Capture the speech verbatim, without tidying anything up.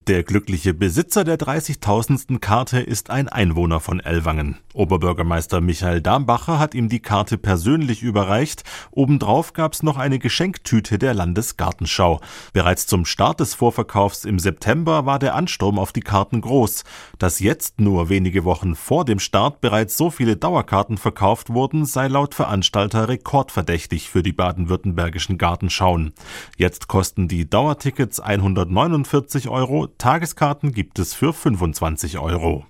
Der glückliche Besitzer der dreißigtausendsten Karte ist ein Einwohner von Ellwangen. Oberbürgermeister Michael Dambacher hat ihm die Karte persönlich überreicht. Obendrauf gab's noch eine Geschenktüte der Landesgartenschau. Bereits zum Start des Vorverkaufs im September war der Ansturm auf die Karten groß. Dass jetzt nur wenige Wochen vor dem Start bereits so viele Dauerkarten verkauft wurden, sei laut Veranstalter rekordverdächtig für die baden-württembergischen Gartenschauen. Jetzt kosten die Dauertickets hundertneunundvierzig Euro, Tageskarten gibt es für fünfundzwanzig Euro.